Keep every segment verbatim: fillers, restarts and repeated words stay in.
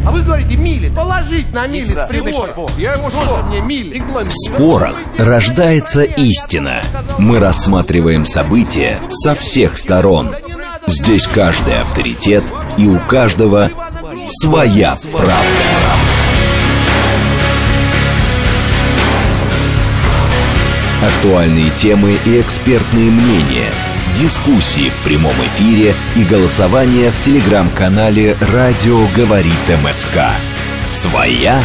А вы говорите, мили. Положить на мили с прибором. Я ему что? Мне мили. В спорах рождается истина. Мы рассматриваем события со всех сторон. Здесь каждый авторитет, и у каждого своя правда. Актуальные темы и экспертные мнения, дискуссии в прямом эфире и голосование в телеграм-канале «Радио говорит МСК». Своя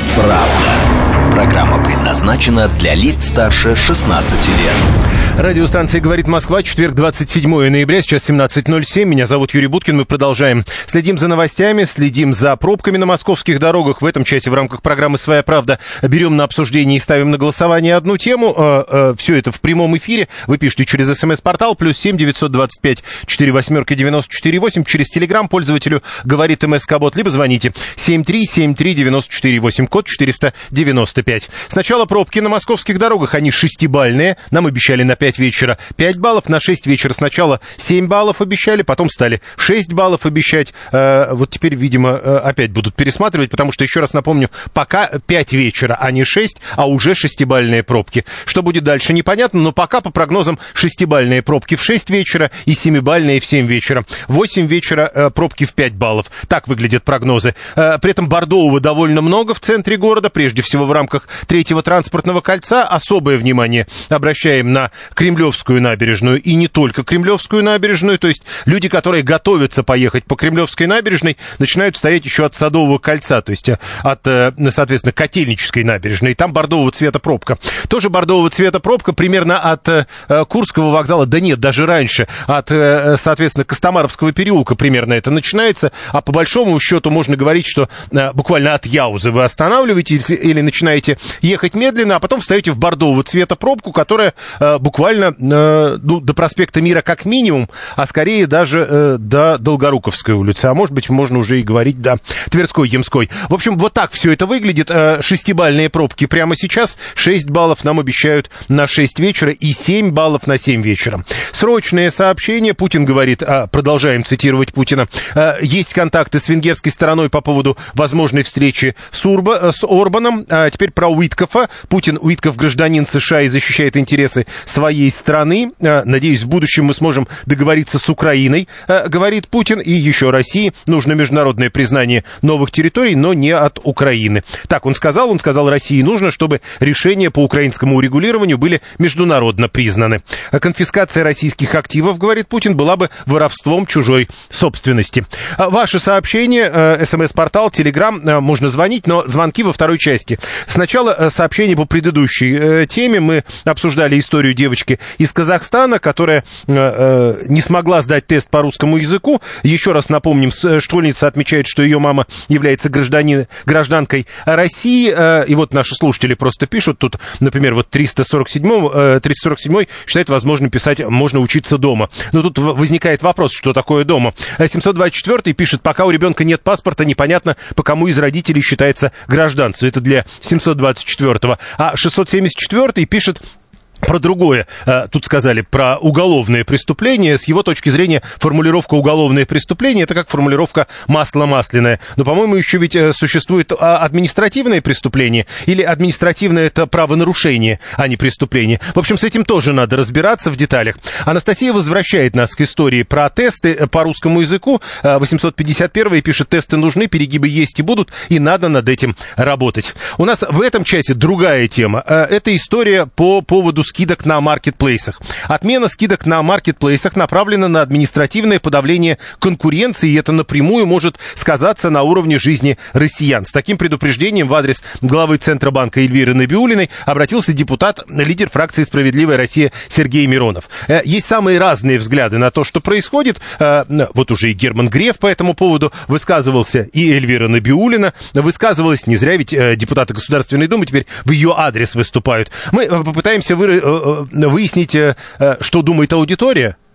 правда. Программа предназначена для лиц старше шестнадцати лет. Радиостанция «Говорит Москва», четверг, двадцать седьмое ноября, сейчас семнадцать ноль семь. Меня зовут Юрий Буткин, мы продолжаем. Следим за новостями, следим за пробками на московских дорогах. В этом часе в рамках программы «Своя правда» берем на обсуждение и ставим на голосование одну тему. Все это в прямом эфире. Вы пишите через смс-портал плюс семь девятьсот двадцать пять четыре восьмерки девяносто четыре восемь. Через телеграм пользователю «Говорит МСК-бот», либо звоните семь три семь три девяносто четыре восемь, код четыреста девяносто пять. Сначала пробки на московских дорогах, они шестибалльные. Нам обещали на пять вечера пять баллов, на шесть вечера сначала семь баллов обещали, потом стали шесть баллов обещать. Э, вот теперь, видимо, э, опять будут пересматривать, потому что, еще раз напомню, пока пять вечера, а не шесть, а уже шестибалльные пробки. Что будет дальше, непонятно, но пока по прогнозам шестибалльные пробки в шесть вечера и семибалльные в семь вечера. В восемь вечера э, пробки в пять баллов. Так выглядят прогнозы. Э, при этом бордового довольно много в центре города, прежде всего в рамках третьего транспортного кольца. Особое внимание обращаем на Кремлевскую набережную и не только Кремлевскую набережную, то есть люди, которые готовятся поехать по Кремлевской набережной, начинают стоять еще от Садового кольца, то есть от, соответственно, Котельнической набережной, и там бордового цвета пробка. Тоже бордового цвета пробка примерно от Курского вокзала, да нет, даже раньше, от, соответственно, Костомаровского переулка примерно это начинается, а по большому счету можно говорить, что буквально от Яузы вы останавливаетесь или начинаете ехать медленно, а потом встаете в бордового цвета пробку, которая буквально буквально, ну, до проспекта Мира как минимум, а скорее даже э, до Долгоруковской улицы, а может быть, можно уже и говорить до Тверской, Ямской. В общем, вот так все это выглядит. Э, шестибалльные пробки прямо сейчас, шесть баллов нам обещают на шесть вечера и семь баллов на семь вечера. Срочное сообщение. Путин говорит, а, продолжаем цитировать Путина, а, есть контакты с венгерской стороной по поводу возможной встречи с, Урба, с Орбаном. А теперь про Уиткофа. Путин, Уиткоф гражданин США и защищает интересы своей страны. Надеюсь, в будущем мы сможем договориться с Украиной, говорит Путин, и еще России нужно международное признание новых территорий, но не от Украины. Так он сказал, он сказал, России нужно, чтобы решения по украинскому урегулированию были международно признаны. Конфискация российских активов, говорит Путин, была бы воровством чужой собственности. Ваши сообщения, смс-портал, телеграм, можно звонить, но звонки во второй части. Сначала сообщение по предыдущей теме. Мы обсуждали историю девочки из Казахстана, которая э, э, не смогла сдать тест по русскому языку. Еще раз напомним, школьница отмечает, что ее мама является гражданин, гражданкой России. Э, и вот наши слушатели просто пишут. Тут, например, вот триста сорок седьмой, э, триста сорок седьмой считает возможным писать «можно учиться дома». Но тут возникает вопрос, что такое дома. семьсот двадцать четвёртый пишет, пока у ребенка нет паспорта, непонятно, по кому из родителей считается гражданство. Это для семьсот двадцать четвёртого. А шестьсот семьдесят четвёртый пишет про другое. Тут сказали про уголовное преступление. С его точки зрения формулировка «уголовное преступление» — это как формулировка «масло масляное». Но, по-моему, еще ведь существует административное преступление или административное — это правонарушение, а не преступление. В общем, с этим тоже надо разбираться в деталях. Анастасия возвращает нас к истории про тесты по русскому языку. восемьсот пятьдесят первый пишет, тесты нужны, перегибы есть и будут, и надо над этим работать. У нас в этом часе другая тема. Это история по поводу скидок на маркетплейсах. Отмена скидок на маркетплейсах направлена на административное подавление конкуренции, и это напрямую может сказаться на уровне жизни россиян. С таким предупреждением в адрес главы Центробанка Эльвиры Набиуллиной обратился депутат, лидер фракции «Справедливая Россия» Сергей Миронов. Есть самые разные взгляды на то, что происходит. Вот уже и Герман Греф по этому поводу высказывался, и Эльвира Набиуллина высказывалась. Не зря ведь депутаты Государственной Думы теперь в ее адрес выступают. Мы попытаемся вы выяснить, что думает аудитория.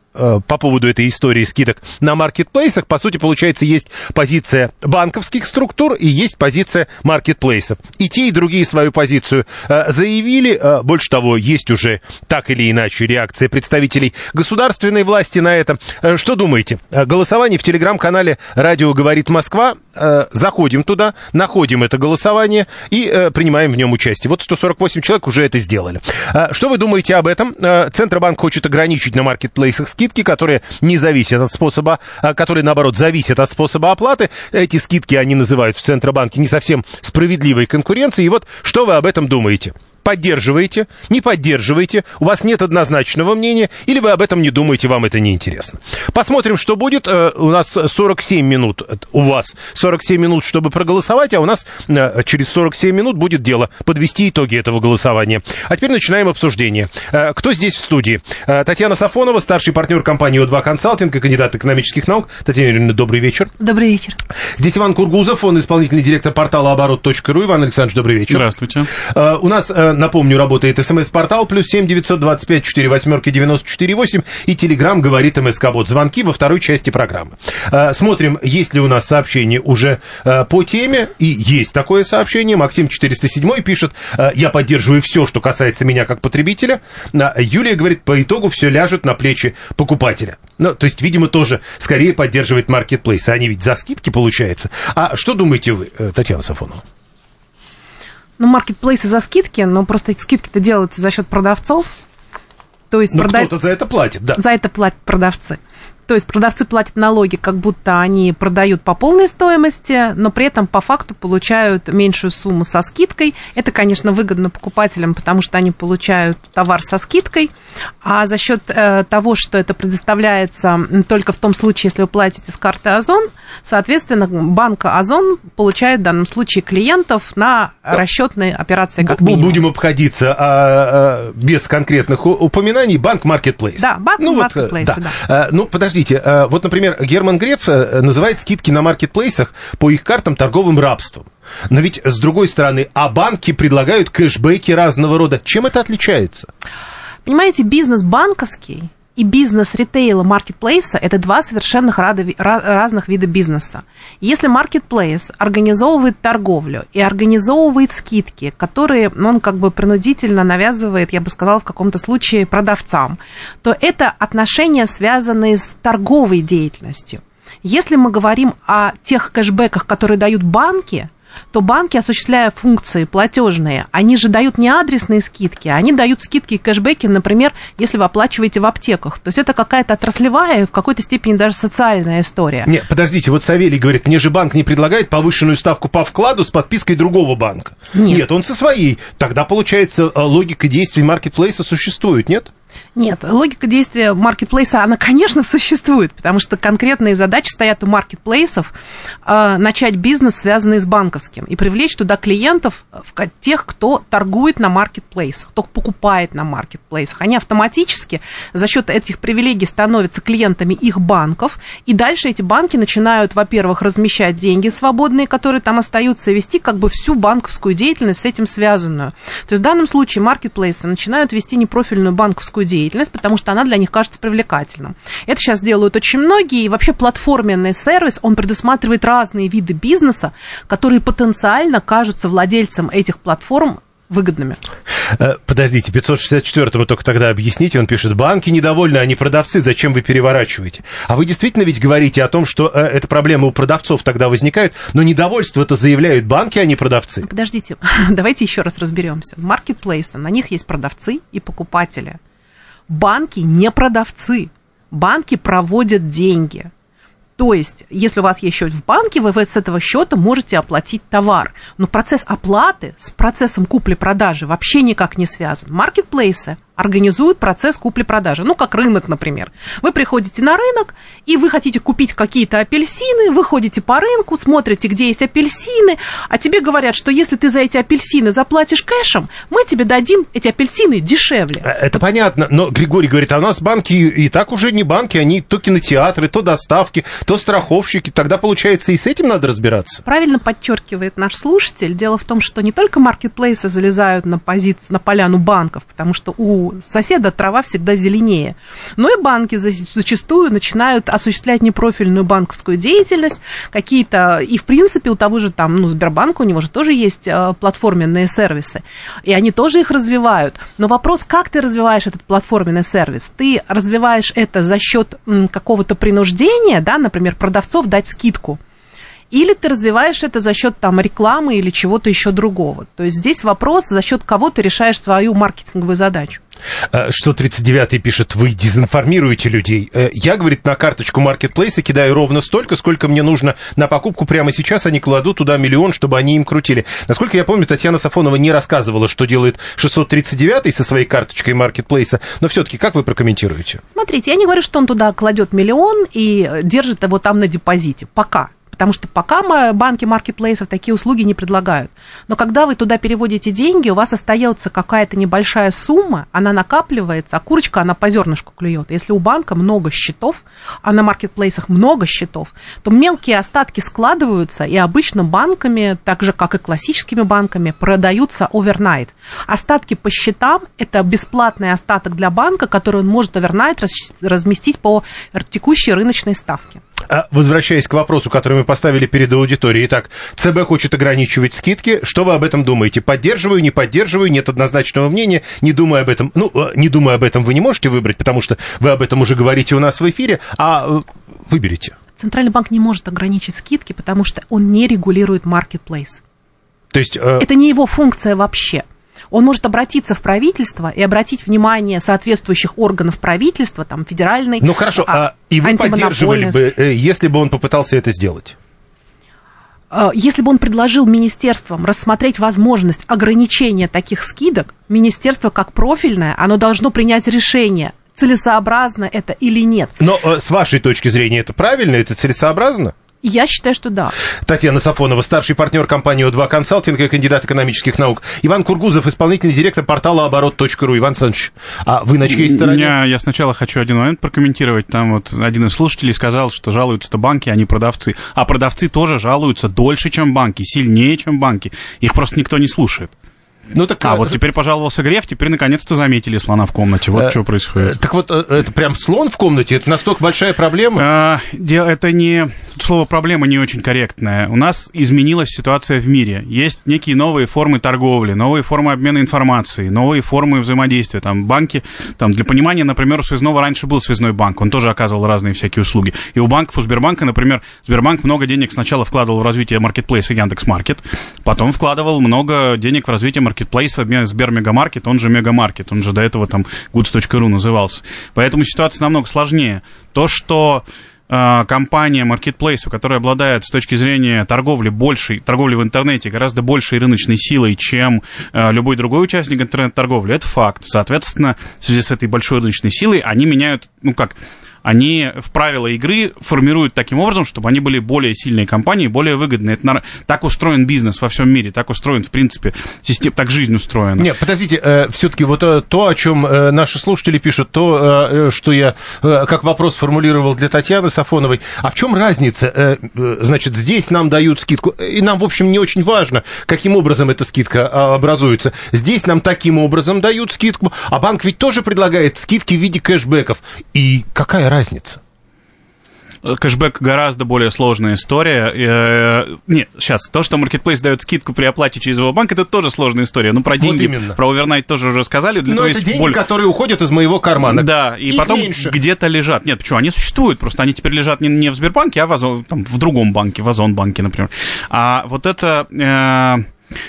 по поводу этой истории скидок на маркетплейсах. По сути, получается, есть позиция банковских структур и есть позиция маркетплейсов. И те, и другие свою позицию заявили. Больше того, есть уже так или иначе реакция представителей государственной власти на это. Что думаете? Голосование в телеграм-канале «Радио говорит Москва». Заходим туда, находим это голосование и принимаем в нем участие. Вот сто сорок восемь человек уже это сделали. Что вы думаете об этом? Центробанк хочет ограничить на маркетплейсах скидки, которые не зависят от способа, которые, наоборот, зависят от способа оплаты. Эти скидки они называют в Центробанке не совсем справедливой конкуренцией. И вот что вы об этом думаете? Поддерживаете, не поддерживаете, у вас нет однозначного мнения, или вы об этом не думаете, вам это не интересно. Посмотрим, что будет. У нас сорок семь минут, у вас сорок семь минут, чтобы проголосовать, а у нас через сорок семь минут будет дело подвести итоги этого голосования. А теперь начинаем обсуждение. Кто здесь в студии? Татьяна Сафонова, старший партнер компании О два Консалтинг и кандидат экономических наук. Татьяна Юрьевна, добрый вечер. Добрый вечер. Здесь Иван Кургузов, он исполнительный директор портала оборот точка ру. Иван Александрович, добрый вечер. Здравствуйте. У нас, напомню, работает СМС-портал плюс семь девятьсот двадцать пять четыре восьмерки девяносто четыре восемь и Телеграм говорит МСК-бот. Звонки во второй части программы. Смотрим, есть ли у нас сообщение уже по теме. И есть такое сообщение. Максим четыреста семь пишет: я поддерживаю все, что касается меня как потребителя. Юлия говорит, по итогу все ляжет на плечи покупателя. Ну, то есть, видимо, тоже скорее поддерживает маркетплейсы. Они ведь за скидки, получается. А что думаете вы, Татьяна Сафонова? Ну, маркетплейсы за скидки, но просто эти скидки-то делаются за счет продавцов. То есть но прода... кто-то за это платит, да. За это платят продавцы. То есть продавцы платят налоги, как будто они продают по полной стоимости, но при этом по факту получают меньшую сумму со скидкой. Это, конечно, выгодно покупателям, потому что они получают товар со скидкой. А за счет э, того, что это предоставляется только в том случае, если вы платите с карты Озон, соответственно, банк Озон получает в данном случае клиентов на расчетные операции как минимум. Будем обходиться а, а, без конкретных упоминаний. Банк Маркетплейс. Да, банк ну, Маркетплейс, вот, да. да. Ну, подождите. Вот, например, Герман Греф называет скидки на маркетплейсах по их картам торговым рабством. Но ведь, с другой стороны, а банки предлагают кэшбэки разного рода. Чем это отличается? Понимаете, бизнес банковский и бизнес ритейла маркетплейса – это два совершенно разных вида бизнеса. Если маркетплейс организовывает торговлю и организовывает скидки, которые он как бы принудительно навязывает, я бы сказала, в каком-то случае продавцам, то это отношения, связанные с торговой деятельностью. Если мы говорим о тех кэшбэках, которые дают банки, то банки, осуществляя функции платежные, они же дают не адресные скидки, они дают скидки и кэшбэки, например, если вы оплачиваете в аптеках. То есть это какая-то отраслевая, в какой-то степени даже социальная история. Нет, подождите, вот Савелий говорит, мне же банк не предлагает повышенную ставку по вкладу с подпиской другого банка. Нет, нет, он со своей. Тогда, получается, логика действий маркетплейса существует, нет? Нет, логика действия маркетплейса, она, конечно, существует, потому что конкретные задачи стоят у маркетплейсов э, начать бизнес, связанный с банковским, и привлечь туда клиентов, тех, кто торгует на маркетплейсах, кто покупает на маркетплейсах. Они автоматически за счет этих привилегий становятся клиентами их банков, и дальше эти банки начинают, во-первых, размещать деньги свободные, которые там остаются, и вести как бы всю банковскую деятельность с этим связанную. То есть в данном случае маркетплейсы начинают вести непрофильную банковскую деятельность, потому что она для них кажется привлекательным. Это сейчас делают очень многие, и вообще платформенный сервис, он предусматривает разные виды бизнеса, которые потенциально кажутся владельцам этих платформ выгодными. Подождите, пятьсот шестьдесят четвёртому только тогда объясните, он пишет, банки недовольны, а не продавцы, зачем вы переворачиваете? А вы действительно ведь говорите о том, что э, эта проблема у продавцов тогда возникает, но недовольство-то заявляют банки, а не продавцы. Подождите, давайте еще раз разберемся. Маркетплейсы, на них есть продавцы и покупатели. Банки не продавцы, банки проводят деньги. То есть, если у вас есть счет в банке, вы с этого счета можете оплатить товар. Но процесс оплаты с процессом купли-продажи вообще никак не связан. Маркетплейсы организуют процесс купли-продажи. Ну, как рынок, например. Вы приходите на рынок, и вы хотите купить какие-то апельсины, вы ходите по рынку, смотрите, где есть апельсины, а тебе говорят, что если ты за эти апельсины заплатишь кэшем, мы тебе дадим эти апельсины дешевле. Это понятно, но Григорий говорит, а у нас банки и так уже не банки, они то кинотеатры, то доставки, то страховщики. Тогда, получается, и с этим надо разбираться. Правильно подчеркивает наш слушатель. Дело в том, что не только маркетплейсы залезают на позицию, на поляну банков, потому что у у соседа трава всегда зеленее. Но и банки зачастую начинают осуществлять непрофильную банковскую деятельность, какие-то, и в принципе у того же там, ну, Сбербанка, у него же тоже есть платформенные сервисы, и они тоже их развивают. Но вопрос, как ты развиваешь этот платформенный сервис? Ты развиваешь это за счет какого-то принуждения, да, например, продавцов дать скидку, или ты развиваешь это за счет там рекламы или чего-то еще другого. То есть здесь вопрос, за счет кого ты решаешь свою маркетинговую задачу. Что тридцать девятый пишет, вы дезинформируете людей. Я, говорит, на карточку маркетплейса кидаю ровно столько, сколько мне нужно на покупку прямо сейчас, они кладут туда миллион, чтобы они им крутили. Насколько я помню, Татьяна Сафонова не рассказывала, что делает шестьсот тридцать девятый со своей карточкой маркетплейса, но все-таки как вы прокомментируете? Смотрите, я не говорю, что он туда кладет миллион и держит его там на депозите. Пока. Потому что пока банки маркетплейсов такие услуги не предлагают. Но когда вы туда переводите деньги, у вас остается какая-то небольшая сумма, она накапливается, а курочка, она по зернышку клюет. Если у банка много счетов, а на маркетплейсах много счетов, то мелкие остатки складываются, и обычно банками, так же, как и классическими банками, продаются овернайт. Остатки по счетам – это бесплатный остаток для банка, который он может овернайт разместить по текущей рыночной ставке. Возвращаясь к вопросу, который мы поставили перед аудиторией. Итак, ЦБ хочет ограничивать скидки. Что вы об этом думаете? Поддерживаю, не поддерживаю, нет однозначного мнения. Не думая об этом, ну, не думая об этом, вы не можете выбрать, потому что вы об этом уже говорите у нас в эфире, а выберите. Центральный банк не может ограничить скидки, потому что он не регулирует маркетплейс. То есть... Э... Это не его функция вообще. Он может обратиться в правительство и обратить внимание соответствующих органов правительства, там, федеральной... Ну, хорошо, а, и вы поддерживали бы, если бы он попытался это сделать? Если бы он предложил министерствам рассмотреть возможность ограничения таких скидок, министерство как профильное, оно должно принять решение, целесообразно это или нет. Но с вашей точки зрения это правильно, это целесообразно? Я считаю, что да. Татьяна Сафонова, старший партнер компании О два Консалтинг и кандидат экономических наук. Иван Кургузов, исполнительный директор портала оборот точка ру. Иван Александрович, а вы на чьей стороне? Я, я сначала хочу один момент прокомментировать. Там вот один из слушателей сказал, что жалуются-то банки, а не продавцы. А продавцы тоже жалуются дольше, чем банки, сильнее, чем банки. Их просто никто не слушает. Ну, так, а, вот теперь пожаловался Греф, теперь наконец-то заметили слона в комнате. Вот э, что происходит. Так вот, это прям слон в комнате? Это настолько большая проблема? А, это не... Слово «проблема» не очень корректное. У нас изменилась ситуация в мире. Есть некие новые формы торговли, новые формы обмена информацией, новые формы взаимодействия. Там банки, там, для понимания, например, у связного раньше был связной банк, он тоже оказывал разные всякие услуги. И у банков, у Сбербанка, например, Сбербанк много денег сначала вкладывал в развитие маркетплейса Яндекс.Маркет, потом вкладывал много денег в развитие маркетплейса Сбермегамаркет, он же Мегамаркет, он же до этого там гудс точка ру назывался. Поэтому ситуация намного сложнее. То, что компания Marketplace, которая обладает с точки зрения торговли большей, торговли в интернете гораздо большей рыночной силой, чем любой другой участник интернет-торговли, это факт. Соответственно, в связи с этой большой рыночной силой они меняют, ну как... Они в правила игры формируют таким образом, чтобы они были более сильные компании, более выгодные. Это, так устроен бизнес во всем мире, так устроен, в принципе, система, так жизнь устроена. Нет, подождите, э, все-таки вот э, то, о чем э, наши слушатели пишут, то, э, что я э, как вопрос формулировал для Татьяны Сафоновой, а в чем разница? Э, э, значит, здесь нам дают скидку, и нам, в общем, не очень важно, каким образом эта скидка э, образуется. Здесь нам таким образом дают скидку, а банк ведь тоже предлагает скидки в виде кэшбэков. И какая разница? Кэшбэк гораздо более сложная история. Нет, сейчас, то, что Marketplace дает скидку при оплате через его банк, это тоже сложная история. Ну, про деньги, вот про овернайт тоже уже сказали. Для Но это деньги, боль... которые уходят из моего кармана. Да, и Их потом меньше. Где-то лежат. Нет, почему? Они существуют, просто они теперь лежат не, не в Сбербанке, а в, Озон, там, в другом банке, в Озонбанке, например. А вот это... Э...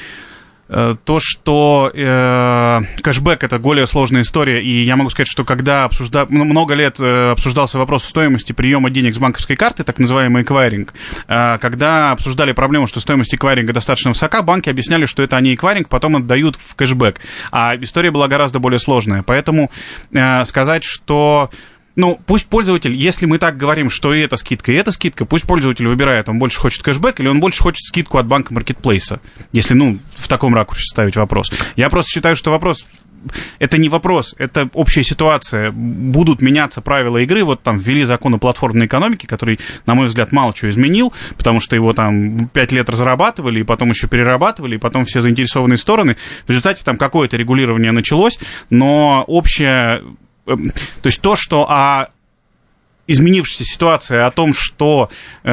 То, что э, кэшбэк – это более сложная история, и я могу сказать, что когда обсужда... много лет э, обсуждался вопрос стоимости приема денег с банковской карты, так называемый эквайринг, э, когда обсуждали проблему, что стоимость эквайринга достаточно высока, банки объясняли, что это они эквайринг, потом отдают в кэшбэк. А история была гораздо более сложная. Поэтому э, сказать, что... Ну, пусть пользователь, если мы так говорим, что и эта скидка, и эта скидка, пусть пользователь выбирает, он больше хочет кэшбэк или он больше хочет скидку от банка Маркетплейса, если, ну, в таком ракурсе ставить вопрос. Я просто считаю, что вопрос это не вопрос, это общая ситуация. Будут меняться правила игры. Вот там ввели закон о платформенной экономике, который, на мой взгляд, мало чего изменил, потому что его там пять лет разрабатывали, и потом еще перерабатывали, и потом все заинтересованные стороны. В результате там какое-то регулирование началось, но общее... То есть то, что о изменившаяся ситуация, о том, что э,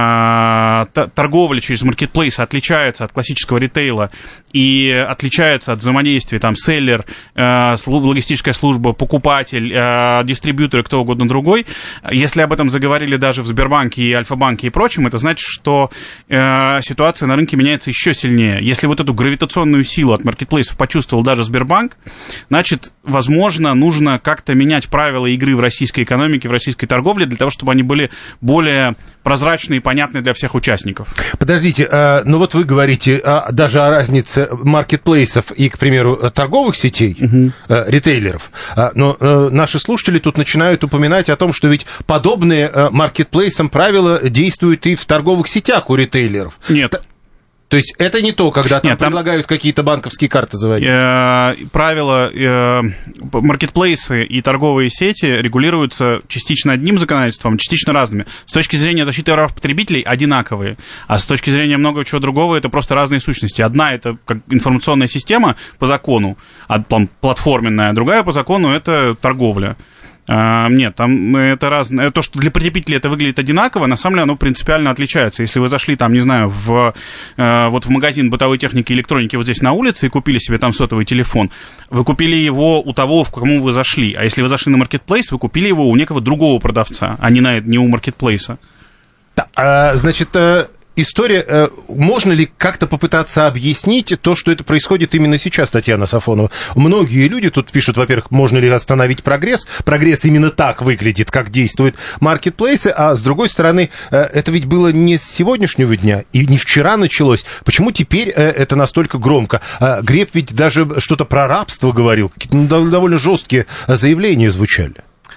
торговля через маркетплейс отличается от классического ритейла и отличается от взаимодействия там селлер, э, логистическая служба, покупатель, э, дистрибьютор и кто угодно другой. Если об этом заговорили даже в Сбербанке и Альфа-банке и прочем, это значит, что э, ситуация на рынке меняется еще сильнее. Если вот эту гравитационную силу от маркетплейсов почувствовал даже Сбербанк, значит, возможно, нужно как-то менять правила игры в российской экономике, в российской торговле, для того, чтобы они были более прозрачны и понятны для всех участников. Подождите, а, ну вот вы говорите а, даже о разнице маркетплейсов и, к примеру, торговых сетей, угу. а, ритейлеров, а, но а, наши слушатели тут начинают упоминать о том, что ведь подобные а, маркетплейсам правила действуют и в торговых сетях у ритейлеров. Нет. То есть это не то, когда там, Нет, там предлагают какие-то банковские карты заводить? Э, правила, э, маркетплейсы и торговые сети регулируются частично одним законодательством, частично разными. С точки зрения защиты прав потребителей одинаковые, а с точки зрения много чего другого это просто разные сущности. Одна это как информационная система по закону, а, платформенная, другая по закону это торговля. Нет, там это разное. То, что для потребителей это выглядит одинаково, на самом деле оно принципиально отличается. Если вы зашли там, не знаю, в, вот в магазин бытовой техники и электроники вот здесь на улице и купили себе там сотовый телефон, вы купили его у того, в кому вы зашли. А если вы зашли на маркетплейс, вы купили его у некого другого продавца, а не, на, не у маркетплейса. Да, а, значит... История, можно ли как-то попытаться объяснить то, что это происходит именно сейчас, Татьяна Сафонова? Многие люди тут пишут, во-первых, можно ли остановить прогресс? Прогресс именно так выглядит, как действуют маркетплейсы, а с другой стороны, это ведь было не с сегодняшнего дня и не вчера началось. Почему теперь это настолько громко? Греф ведь даже что-то про рабство говорил, какие-то довольно жесткие заявления звучали.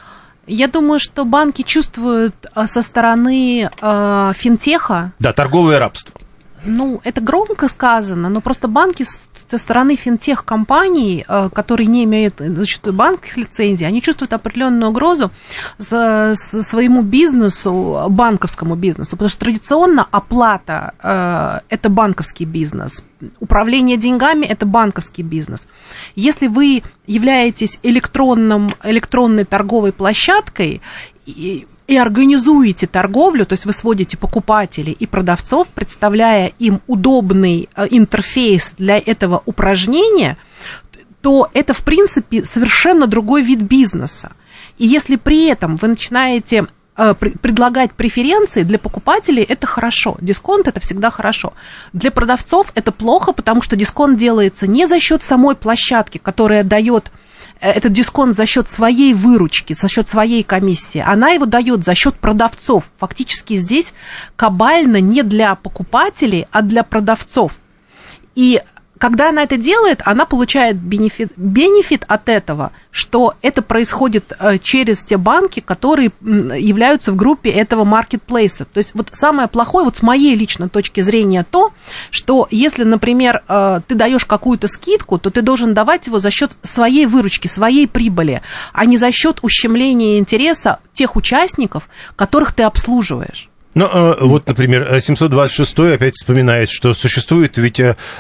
Я думаю, что банки чувствуют со стороны э, финтеха... Да, торговое рабство. Ну, это громко сказано, но просто банки со стороны финтех-компаний, э, которые не имеют зачастую банковских лицензий, они чувствуют определенную угрозу за, за своему бизнесу, банковскому бизнесу, потому что традиционно оплата э, – это банковский бизнес, управление деньгами – это банковский бизнес. Если вы являетесь электронным, электронной торговой площадкой и, и организуете торговлю, то есть вы сводите покупателей и продавцов, представляя им удобный интерфейс для этого упражнения, то это, в принципе, совершенно другой вид бизнеса. И если при этом вы начинаете предлагать преференции, для покупателей это хорошо, дисконт это всегда хорошо. Для продавцов это плохо, потому что дисконт делается не за счет самой площадки, которая дает этот дисконт за счет своей выручки, за счет своей комиссии, она его дает за счет продавцов. Фактически здесь кабально не для покупателей, а для продавцов. И когда она это делает, она получает бенефит, бенефит от этого, что это происходит через те банки, которые являются в группе этого маркетплейса. То есть вот самое плохое, вот с моей личной точки зрения, то, что если, например, ты даешь какую-то скидку, то ты должен давать его за счет своей выручки, своей прибыли, а не за счет ущемления интереса тех участников, которых ты обслуживаешь. Ну, вот, например, семьсот двадцать шестой опять вспоминает, что существует, ведь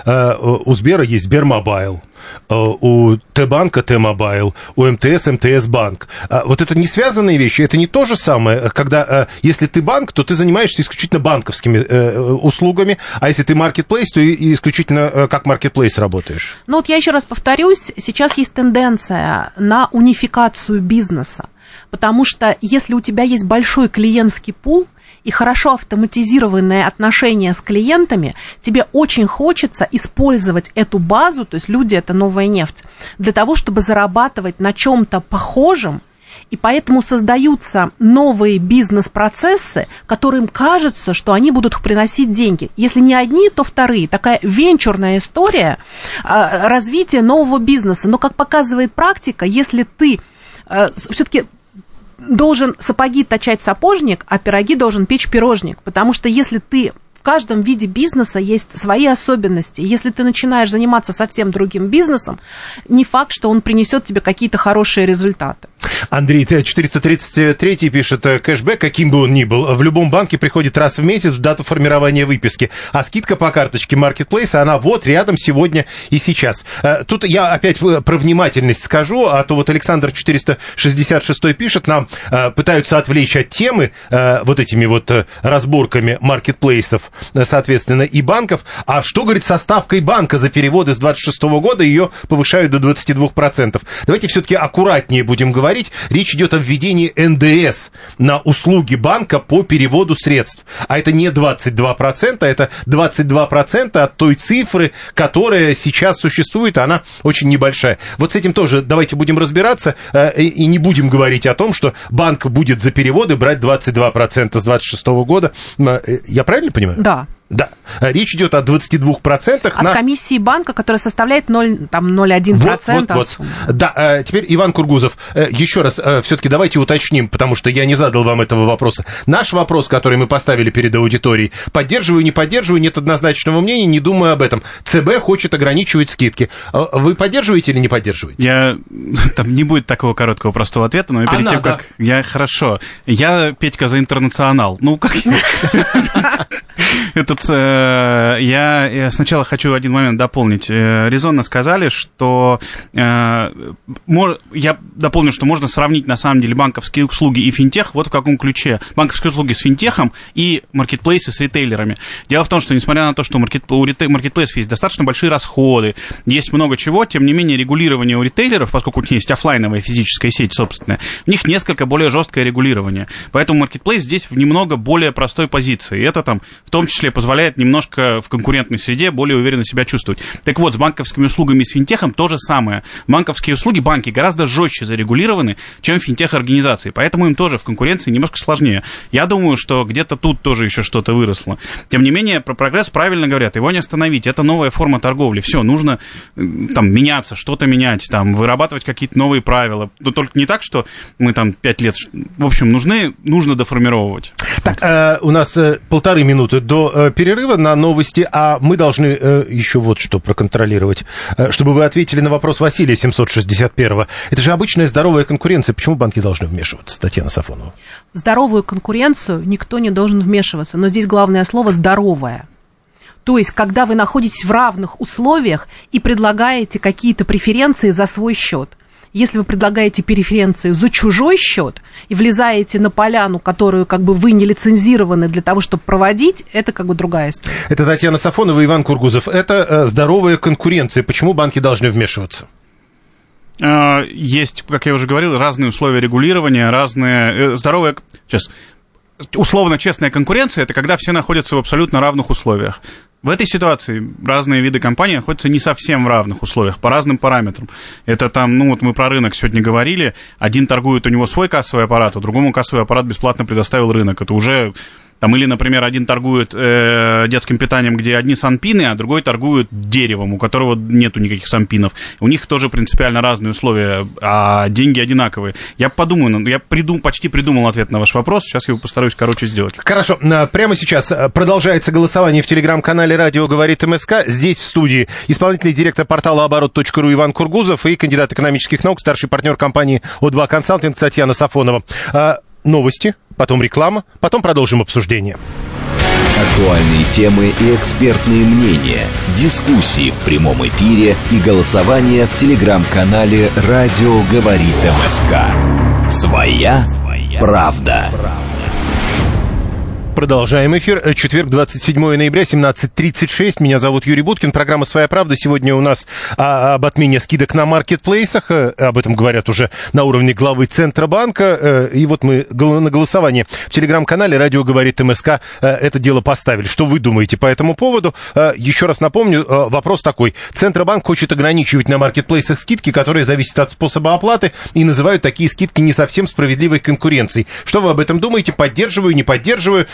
у Сбера есть Сбермобайл, у Т-банка Т-мобайл, у МТС МТС-банк. Вот это не связанные вещи, это не то же самое, когда, если ты банк, то ты занимаешься исключительно банковскими услугами, а если ты маркетплейс, то исключительно как маркетплейс работаешь. Ну, вот я еще раз повторюсь, сейчас есть тенденция на унификацию бизнеса, потому что если у тебя есть большой клиентский пул, и хорошо автоматизированные отношения с клиентами, тебе очень хочется использовать эту базу, то есть люди – это новая нефть, для того, чтобы зарабатывать на чем-то похожем, и поэтому создаются новые бизнес-процессы, которым кажется, что они будут все-приносить деньги. Если не одни, то вторые. Такая венчурная история развития нового бизнеса. Но, как показывает практика, если ты все-таки должен сапоги точать сапожник, а пироги должен печь пирожник. Потому что если ты в каждом виде бизнеса есть свои особенности. Если ты начинаешь заниматься совсем другим бизнесом, не факт, что он принесет тебе какие-то хорошие результаты. Андрей четыреста тридцать три пишет: кэшбэк, каким бы он ни был, в любом банке приходит раз в месяц в дату формирования выписки, а скидка по карточке Marketplace, она вот рядом сегодня и сейчас. Тут я опять про внимательность скажу, а то вот Александр четыреста шестьдесят шесть пишет, нам пытаются отвлечь от темы вот этими вот разборками маркетплейсов, соответственно, и банков. А что, говорит, со ставкой банка за переводы с двадцать шестого года, ее повышают до двадцати двух процентов. Давайте все-таки аккуратнее будем говорить. Речь идет о введении эн дэ эс на услуги банка по переводу средств. А это не двадцать два процента, это двадцать два процента от той цифры, которая сейчас существует, она очень небольшая. Вот с этим тоже давайте будем разбираться э, и не будем говорить о том, что банк будет за переводы брать двадцать два процента с двадцать шестого года. Я правильно понимаю? Да. Да, речь идет о двадцати двух процентах. От на... комиссии банка, которая составляет ноль целых один процент. Вот, вот, вот. Да, теперь Иван Кургузов, еще раз, все-таки давайте уточним, потому что я не задал вам этого вопроса. Наш вопрос, который мы поставили перед аудиторией, поддерживаю, не поддерживаю, нет однозначного мнения, не думаю об этом. ЦБ хочет ограничивать скидки. Вы поддерживаете или не поддерживаете? Я... Там не будет такого короткого простого ответа, но перед Она, тем, да. как... Я хорошо. Я, Петька, за интернационал. Ну, как... Этот Я сначала хочу один момент дополнить. Резонно сказали, что... Я дополню, что можно сравнить, на самом деле, банковские услуги и финтех вот в каком ключе. Банковские услуги с финтехом и маркетплейсы с ритейлерами. Дело в том, что, несмотря на то, что у маркетплейсов есть достаточно большие расходы, есть много чего, тем не менее, регулирование у ритейлеров, поскольку у них есть офлайновая физическая сеть собственная, у них несколько более жесткое регулирование. Поэтому маркетплейс здесь в немного более простой позиции. И это там в том числе позволяет немножко в конкурентной среде более уверенно себя чувствовать. Так вот, с банковскими услугами и с финтехом то же самое. Банковские услуги, банки гораздо жестче зарегулированы, чем финтех-организации, поэтому им тоже в конкуренции немножко сложнее. Я думаю, что где-то тут тоже еще что-то выросло. Тем не менее, про прогресс правильно говорят, его не остановить. Это новая форма торговли. Все, нужно там меняться, что-то менять, там, вырабатывать какие-то новые правила. Но только не так, что мы там пять лет... В общем, нужны, нужно доформировать. Так, вот. э, у нас э, полторы минуты до э, перерыва на новости, а мы должны э, еще вот что проконтролировать. Э, чтобы вы ответили на вопрос Василия семьсот шестьдесят первого. Это же обычная здоровая конкуренция. Почему банки должны вмешиваться, Татьяна Сафонова? В здоровую конкуренцию никто не должен вмешиваться. Но здесь главное слово «здоровая». То есть, когда вы находитесь в равных условиях и предлагаете какие-то преференции за свой счет. Если вы предлагаете преференции за чужой счет и влезаете на поляну, которую как бы вы не лицензированы для того, чтобы проводить, это как бы другая история. Это Татьяна Сафонова и Иван Кургузов. Это э, здоровая конкуренция. Почему банки должны вмешиваться? Есть, как я уже говорил, разные условия регулирования, разные... Здоровая... Сейчас. Условно честная конкуренция – это когда все находятся в абсолютно равных условиях. В этой ситуации разные виды компаний находятся не совсем в равных условиях, по разным параметрам. Это там, ну вот мы про рынок сегодня говорили, один торгует, у него свой кассовый аппарат, а другому кассовый аппарат бесплатно предоставил рынок. Это уже... Там, или, например, один торгует э, детским питанием, где одни санпины, а другой торгует деревом, у которого нету никаких санпинов. У них тоже принципиально разные условия, а деньги одинаковые. Я подумаю, я придум, почти придумал ответ на ваш вопрос, сейчас я его постараюсь короче сделать. Хорошо, прямо сейчас продолжается голосование в телеграм-канале «Радио говорит МСК». Здесь в студии исполнительный директор портала оборот точка ру Иван Кургузов и кандидат экономических наук, старший партнер компании О два Консалтинг Татьяна Сафонова. Новости, потом реклама, потом продолжим обсуждение. Актуальные темы и экспертные мнения, дискуссии в прямом эфире и голосование в телеграм-канале «Радио говорит МСК». Своя правда. Продолжаем эфир. Четверг, двадцать седьмого ноября, семнадцать тридцать шесть. Меня зовут Юрий Буткин. Программа «Своя правда». Сегодня у нас а, об отмене скидок на маркетплейсах. А, об этом говорят уже на уровне главы Центробанка. А, и вот мы на голосование в телеграм-канале «Радио говорит МСК» а, это дело поставили. Что вы думаете по этому поводу? А, еще раз напомню, а, вопрос такой. Центробанк хочет ограничивать на маркетплейсах скидки, которые зависят от способа оплаты, и называют такие скидки не совсем справедливой конкуренцией. Что вы об этом думаете? Поддерживаю, не поддерживаю?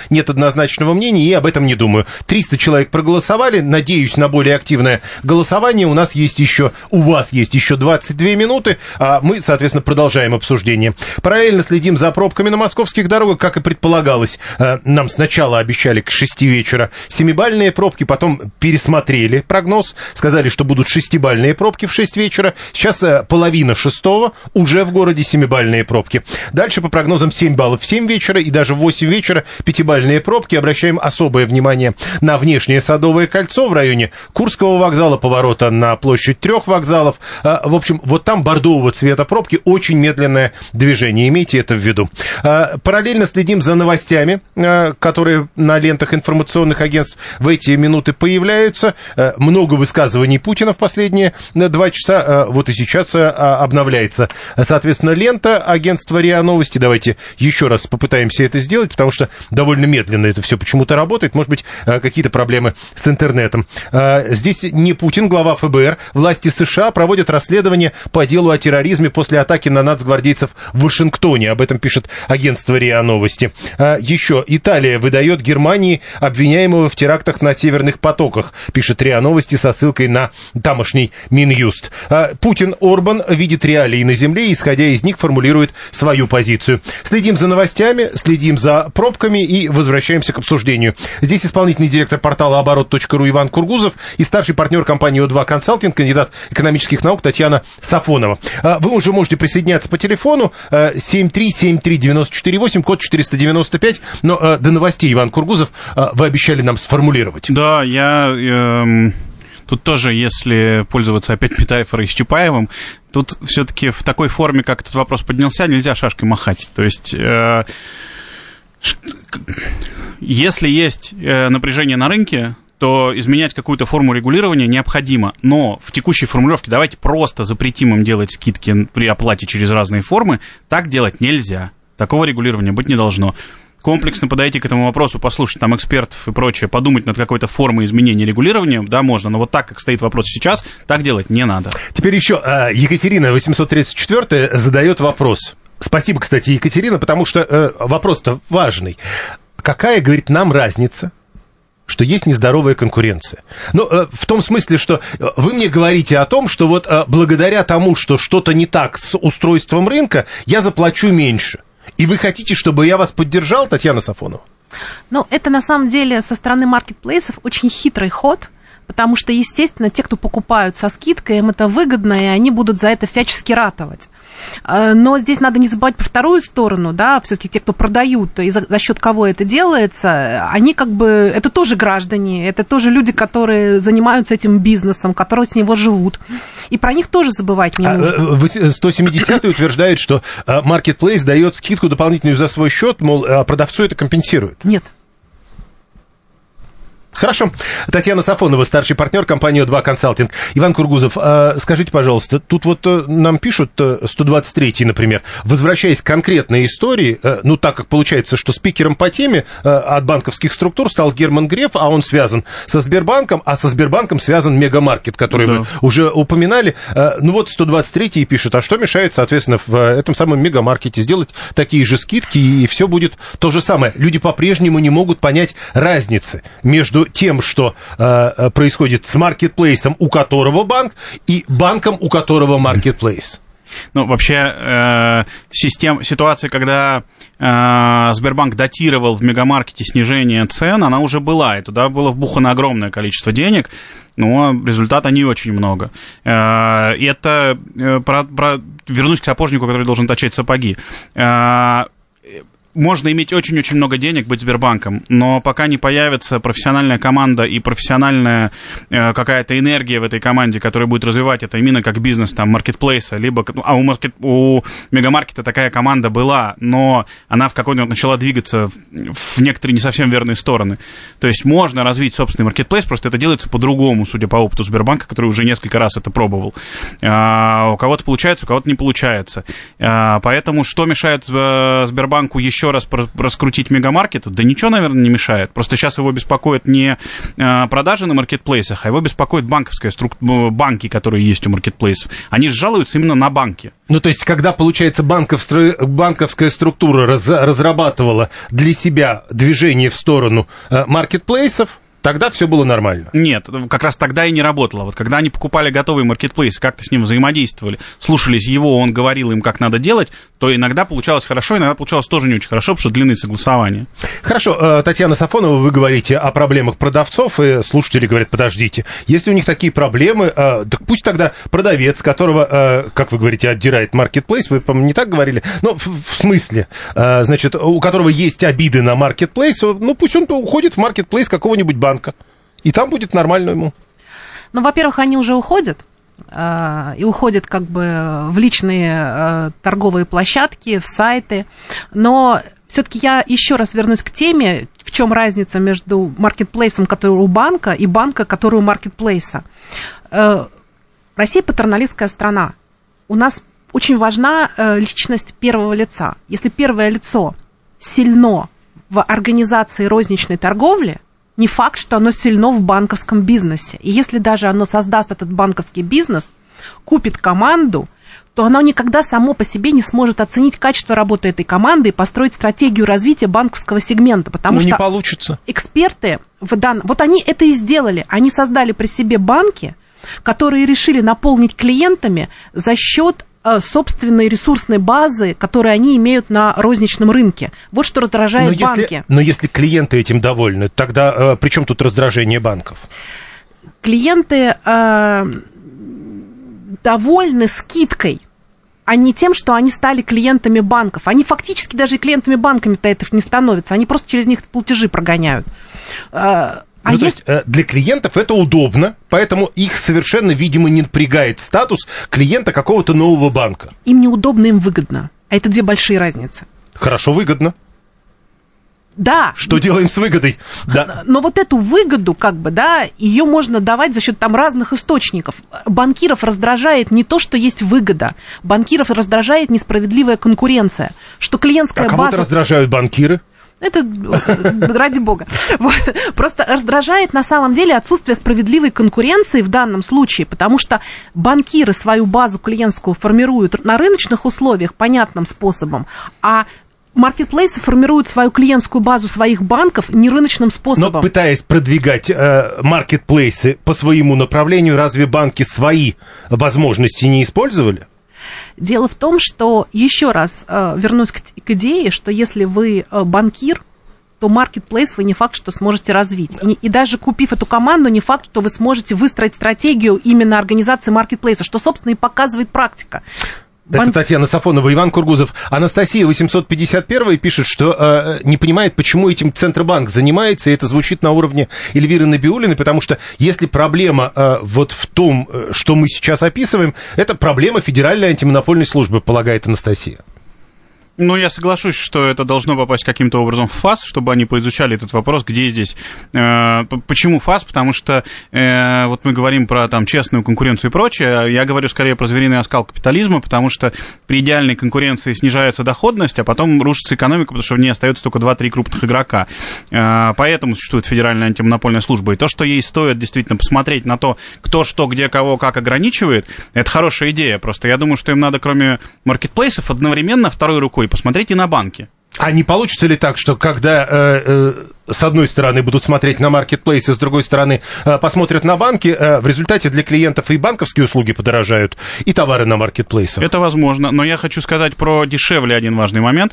нет однозначного мнения, и об этом не думаю. триста человек проголосовали, надеюсь на более активное голосование. У нас есть еще, у вас есть еще двадцать две минуты, а мы, соответственно, продолжаем обсуждение. Параллельно следим за пробками на московских дорогах, как и предполагалось. Нам сначала обещали к шести вечера семибальные пробки, потом пересмотрели прогноз, сказали, что будут шестибальные пробки в шесть вечера. Сейчас половина шестого, уже в городе семибальные пробки. Дальше по прогнозам семь баллов в семь вечера и даже в восемь вечера пятибальные пробки. Обращаем особое внимание на внешнее Садовое кольцо в районе Курского вокзала, поворота на площадь трех вокзалов. В общем, вот там бордового цвета пробки, очень медленное движение, имейте это в виду. Параллельно следим за новостями, которые на лентах информационных агентств в эти минуты появляются. Много высказываний Путина в последние два часа. Вот и сейчас обновляется, соответственно, лента агентства РИА Новости. Давайте еще раз попытаемся это сделать, потому что довольно медленно это все почему-то работает. Может быть, какие-то проблемы с интернетом. Здесь не Путин, глава ФБР. Власти США проводят расследование по делу о терроризме после атаки на нацгвардейцев в Вашингтоне. Об этом пишет агентство РИА Новости. Еще Италия выдает Германии обвиняемого в терактах на Северных потоках, пишет РИА Новости со ссылкой на тамошний Минюст. Путин, Орбан видит реалии на земле и, исходя из них, формулирует свою позицию. Следим за новостями, следим за пробками и возвращаемся к обсуждению. Здесь исполнительный директор портала оборот точка ру Иван Кургузов и старший партнер компании О два Консалтинг, кандидат экономических наук Татьяна Сафонова. Вы уже можете присоединяться по телефону семь три семь три девять четыре восемь, код четыреста девяносто пять, но до новостей, Иван Кургузов, вы обещали нам сформулировать. Да, я... Э, тут тоже, если пользоваться опять метафорой с Чапаевым, тут все-таки в такой форме, как этот вопрос поднялся, нельзя шашкой махать. То есть... Э, если есть э, напряжение на рынке, то изменять какую-то форму регулирования необходимо. Но в текущей формулировке давайте просто запретим им делать скидки при оплате через разные формы. Так делать нельзя. Такого регулирования быть не должно. Комплексно подойти к этому вопросу, послушать там экспертов и прочее, подумать над какой-то формой изменения регулирования, да, можно, но вот так, как стоит вопрос сейчас, так делать не надо. Теперь еще Екатерина, восемьсот тридцать четвёртая, задает вопрос. Спасибо, кстати, Екатерина, потому что э, вопрос-то важный. Какая, говорит, нам разница, что есть нездоровая конкуренция? Ну, э, в том смысле, что вы мне говорите о том, что вот э, благодаря тому, что что-то не так с устройством рынка, я заплачу меньше. И вы хотите, чтобы я вас поддержал, Татьяна Сафонова? Ну, это на самом деле со стороны маркетплейсов очень хитрый ход, потому что, естественно, те, кто покупают со скидкой, им это выгодно, и они будут за это всячески ратовать. Но здесь надо не забывать про вторую сторону, да, все-таки те, кто продают, и за, за счет кого это делается, они как бы, это тоже граждане, это тоже люди, которые занимаются этим бизнесом, которые с него живут, и про них тоже забывать не нужно. сто семидесятый утверждает, что маркетплейс дает скидку дополнительную за свой счет, мол, продавцу это компенсирует. Нет. Хорошо. Татьяна Сафонова, старший партнер компании О два Консалтинг. Иван Кургузов, скажите, пожалуйста, тут вот нам пишут сто двадцать третий, например, возвращаясь к конкретной истории, ну, так как получается, что спикером по теме от банковских структур стал Герман Греф, а он связан со Сбербанком, а со Сбербанком связан Мегамаркет, который да. вы уже упоминали. Ну, вот сто двадцать третий пишет, а что мешает, соответственно, в этом самом Мегамаркете сделать такие же скидки, и все будет то же самое. Люди по-прежнему не могут понять разницы между тем, что э, происходит с маркетплейсом, у которого банк, и банком, у которого маркетплейс. Ну, вообще, э, систем, ситуация, когда э, Сбербанк датировал в Мегамаркете снижение цен, она уже была, и туда было вбухано огромное количество денег, но результата не очень много. Э, и это, э, про, про, вернусь к сапожнику, который должен точать сапоги. Э, Можно иметь очень-очень много денег, быть Сбербанком, но пока не появится профессиональная команда и профессиональная э, какая-то энергия в этой команде, которая будет развивать это именно как бизнес там маркетплейса, либо... А у, маркет, у Мегамаркета такая команда была, но она в какой-то момент начала двигаться в, в некоторые не совсем верные стороны. То есть можно развить собственный маркетплейс, просто это делается по-другому, судя по опыту Сбербанка, который уже несколько раз это пробовал. Э, у кого-то получается, у кого-то не получается. Э, поэтому что мешает Сбербанку еще еще раз раскрутить мегамаркет, да ничего, наверное, не мешает. Просто сейчас его беспокоит не продажи на маркетплейсах, а его беспокоит банковская структура, банки, которые есть у маркетплейсов. Они жалуются именно на банки. Ну, то есть, когда, получается, банковская, банковская структура раз, разрабатывала для себя движение в сторону маркетплейсов, тогда все было нормально. Нет, как раз тогда и не работало. Вот когда они покупали готовый маркетплейс, как-то с ним взаимодействовали, слушались его, он говорил им, как надо делать, то иногда получалось хорошо, иногда получалось тоже не очень хорошо, потому что длинные согласования. Хорошо, Татьяна Сафонова, вы говорите о проблемах продавцов, и слушатели говорят, подождите, если у них такие проблемы, так пусть тогда продавец, которого, как вы говорите, отдирает маркетплейс, вы, по-моему, не так говорили, ну, в, в смысле, значит, у которого есть обиды на маркетплейс, ну, пусть он уходит в маркетплейс какого-нибудь банка, и там будет нормально ему. Ну, во-первых, они уже уходят. И уходят как бы в личные торговые площадки, в сайты. Но все-таки я еще раз вернусь к теме, в чем разница между маркетплейсом, который у банка, и банка, который у маркетплейса. Россия патерналистская страна. У нас очень важна личность первого лица. Если первое лицо сильно в организации розничной торговли, не факт, что оно сильно в банковском бизнесе. И если даже оно создаст этот банковский бизнес, купит команду, то оно никогда само по себе не сможет оценить качество работы этой команды и построить стратегию развития банковского сегмента. Потому ну, что не получится. Эксперты, в дан... вот они это и сделали. Они создали при себе банки, которые решили наполнить клиентами за счет собственной ресурсной базы, которые они имеют на розничном рынке. Вот что раздражает но банки. Если, но если клиенты этим довольны, тогда э, при чем тут раздражение банков? Клиенты э, довольны скидкой, а не тем, что они стали клиентами банков. Они фактически даже и клиентами банками-то это не становятся. Они просто через них платежи прогоняют. Э, Ну, а то есть... есть для клиентов это удобно, поэтому их совершенно, видимо, не напрягает статус клиента какого-то нового банка. Им неудобно, им выгодно. А это две большие разницы. Хорошо, выгодно. Да. Что делаем с выгодой? Да. Но вот эту выгоду, как бы, да, ее можно давать за счет там разных источников. Банкиров раздражает не то, что есть выгода. Банкиров раздражает несправедливая конкуренция. Что клиентская а кого-то база... раздражают банкиры? Это ради бога. Вот. Просто раздражает на самом деле отсутствие справедливой конкуренции в данном случае, потому что банкиры свою базу клиентскую формируют на рыночных условиях понятным способом, а маркетплейсы формируют свою клиентскую базу своих банков нерыночным способом. Но пытаясь продвигать э, маркетплейсы по своему направлению, разве банки свои возможности не использовали? Дело в том, что, еще раз э, вернусь к, к идее, что если вы э, банкир, то маркетплейс вы не факт, что сможете развить. И, и даже купив эту команду, не факт, что вы сможете выстроить стратегию именно организации маркетплейса, что, собственно, и показывает практика. Это Бан... Татьяна Сафонова, Иван Кургузов. Анастасия восемьсот пятьдесят один пишет, что э, не понимает, почему этим Центробанк занимается, и это звучит на уровне Эльвиры Набиуллиной, потому что если проблема э, вот в том, что мы сейчас описываем, это проблема Федеральной антимонопольной службы, полагает Анастасия. Ну, я соглашусь, что это должно попасть каким-то образом в ФАС, чтобы они поизучали этот вопрос, где здесь... Э, почему ФАС? Потому что э, вот мы говорим про там честную конкуренцию и прочее, я говорю скорее про звериный оскал капитализма, потому что при идеальной конкуренции снижается доходность, а потом рушится экономика, потому что в ней остается только два-три крупных игрока. Э, поэтому существует Федеральная антимонопольная служба. И то, что ей стоит действительно посмотреть на то, кто что, где, кого, как ограничивает, это хорошая идея. Просто я думаю, что им надо, кроме маркетплейсов, одновременно второй рукой посмотрите на банки. А не получится ли так, что когда э, э, с одной стороны будут смотреть на маркетплейсы, с другой стороны э, посмотрят на банки, э, в результате для клиентов и банковские услуги подорожают, и товары на маркетплейсах? Это возможно, но я хочу сказать про дешевле один важный момент,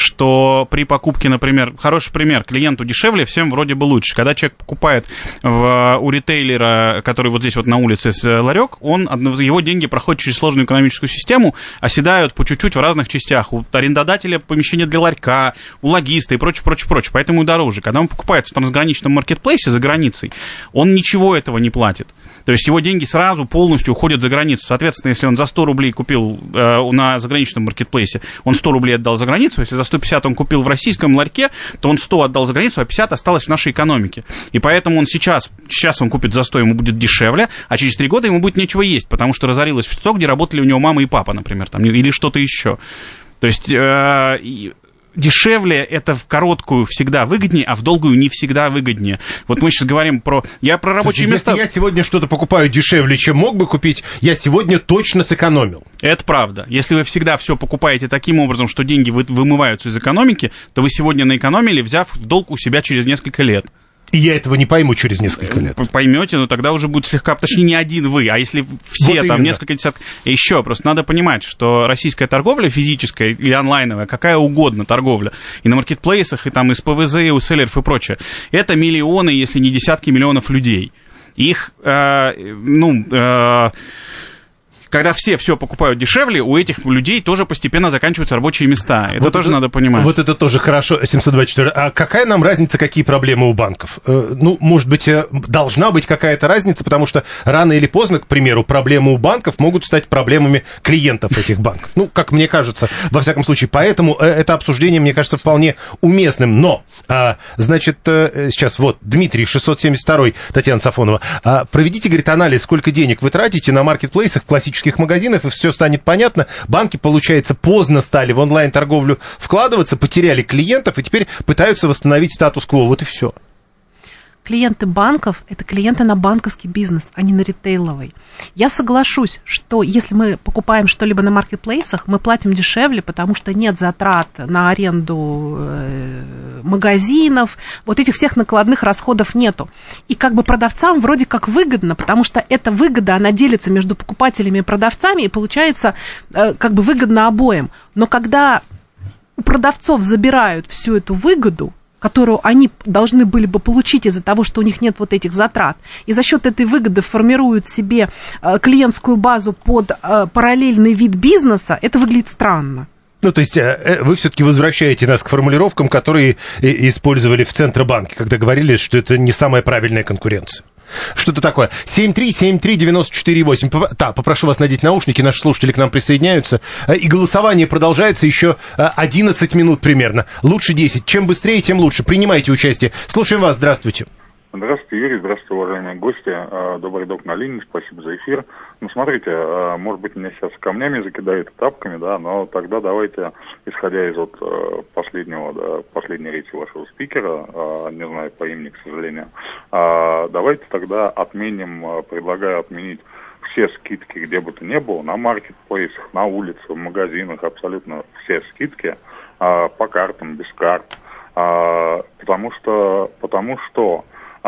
что при покупке, например, хороший пример, клиенту дешевле, всем вроде бы лучше. Когда человек покупает в, у ритейлера, который вот здесь вот на улице ларек, он, его деньги проходят через сложную экономическую систему, оседают по чуть-чуть в разных частях. У арендодателя помещение для ларька, у логиста и прочее, прочее, прочее. Поэтому и дороже. Когда он покупает в трансграничном маркетплейсе за границей, он ничего этого не платит. То есть его деньги сразу полностью уходят за границу. Соответственно, если он за сто рублей купил э, на заграничном маркетплейсе, он сто рублей отдал за границу. Если за сто пятьдесят он купил в российском ларьке, то он сто отдал за границу, а пятьдесят осталось в нашей экономике. И поэтому он сейчас, сейчас он купит за сто, ему будет дешевле, а через три года ему будет нечего есть, потому что разорилось все то, где работали у него мама и папа, например, там, или что-то еще. То есть... Э, дешевле это в короткую всегда выгоднее, а в долгую не всегда выгоднее. Вот мы сейчас говорим про... Я про рабочие Слушайте, места... Если я сегодня что-то покупаю дешевле, чем мог бы купить, я сегодня точно сэкономил. Это правда. Если вы всегда все покупаете таким образом, что деньги вы, вымываются из экономики, то вы сегодня наэкономили, взяв в долг у себя через несколько лет. И я этого не пойму через несколько лет. Поймете, но тогда уже будет слегка... Точнее, не один вы, а если все, вот там, именно. несколько десятков... Еще просто надо понимать, что российская торговля, физическая или онлайновая, какая угодно торговля, и на маркетплейсах, и там из ПВЗ, и у селлеров и прочее, это миллионы, если не десятки миллионов людей. Их, э, ну... Э, когда все все покупают дешевле, у этих людей тоже постепенно заканчиваются рабочие места. Это вот тоже это, надо понимать. Вот это тоже хорошо, семьсот двадцать четыре. А какая нам разница, какие проблемы у банков? Э, ну, может быть, должна быть какая-то разница, потому что рано или поздно, к примеру, проблемы у банков могут стать проблемами клиентов этих банков. Ну, как мне кажется, во всяком случае. Поэтому это обсуждение, мне кажется, вполне уместным. Но, а, значит, сейчас вот, Дмитрий, шестьсот семьдесят два, Татьяна Сафонова. А, проведите, говорит, анализ, сколько денег вы тратите на маркетплейсах в классических магазинах, и все станет понятно. Банки, получается, поздно стали в онлайн-торговлю вкладываться, потеряли клиентов и теперь пытаются восстановить статус-кво. Вот и все. Клиенты банков – это клиенты на банковский бизнес, а не на ритейловый. Я соглашусь, что если мы покупаем что-либо на маркетплейсах, мы платим дешевле, потому что нет затрат на аренду магазинов, вот этих всех накладных расходов нету. И как бы продавцам вроде как выгодно, потому что эта выгода, она делится между покупателями и продавцами, и получается как бы выгодно обоим. Но когда у продавцов забирают всю эту выгоду, которую они должны были бы получить из-за того, что у них нет вот этих затрат, и за счет этой выгоды формируют себе клиентскую базу под параллельный вид бизнеса, это выглядит странно. Ну, то есть вы все-таки возвращаете нас к формулировкам, которые использовали в Центробанке, когда говорили, что это не самая правильная конкуренция. Что-то такое. семь три семь три девять четыре восемь. Да, попрошу вас надеть наушники, наши слушатели к нам присоединяются. И голосование продолжается еще одиннадцать минут примерно. Лучше десять. Чем быстрее, тем лучше. Принимайте участие. Слушаем вас. Здравствуйте. Здравствуйте, Юрий. Здравствуйте, уважаемые гости. Добрый док на линии. Спасибо за эфир. Ну, смотрите, может быть, меня сейчас камнями закидают, тапками, да, но тогда давайте, исходя из вот последнего, да, последней речи вашего спикера, не знаю по имени, к сожалению, давайте тогда отменим, предлагаю отменить все скидки, где бы то ни было, на маркетплейсах, на улице, в магазинах, абсолютно все скидки по картам, без карт, потому что, потому что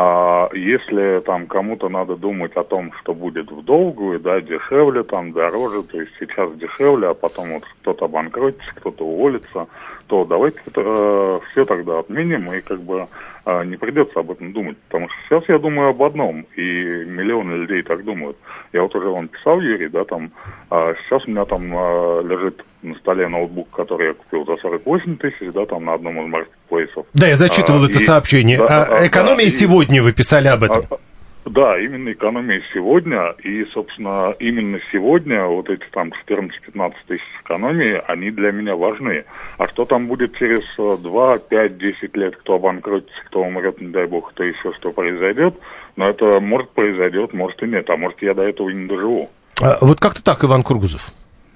если там кому-то надо думать о том, что будет в долгую, да, дешевле, там, дороже, то есть сейчас дешевле, а потом вот кто-то обанкротится, кто-то уволится, то давайте это, э, все тогда отменим, и как бы э, не придется об этом думать. Потому что сейчас я думаю об одном, и миллионы людей так думают. Я вот уже вам писал, Юрий, да, там, э, сейчас у меня там э, лежит на столе ноутбук, который я купил за сорок восемь тысяч, да, там на одном из маркетплейсов. Да, я зачитывал а, это и, сообщение. Да, а, экономия да, сегодня, и, вы писали об этом. А, Да, именно экономия сегодня, и, собственно, именно сегодня вот эти там четырнадцать-пятнадцать тысяч экономии, они для меня важны. А что там будет через два, пять, десять лет, кто обанкротится, кто умрет, не дай бог, кто еще что произойдет, но это может произойдет, может и нет, а может я до этого и не доживу. А, вот как-то так, Иван Кургузов.